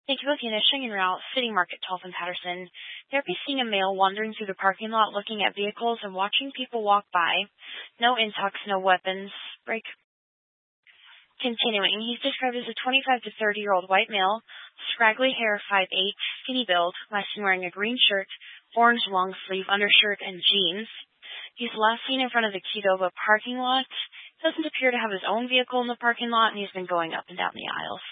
Thank you, Athena. Sheng en route, City Market, Tolfin Patterson. There be seeing a male wandering through the parking lot looking at vehicles and watching people walk by. No intox, no weapons. Break. Continuing, he's described as a 25 to 30-year-old white male, scraggly hair, 5'8", skinny build, last seen wearing a green shirt, orange long-sleeve undershirt, and jeans. He's last seen in front of the Qdoba parking lot. Doesn't appear to have his own vehicle in the parking lot, and he's been going up and down the aisles.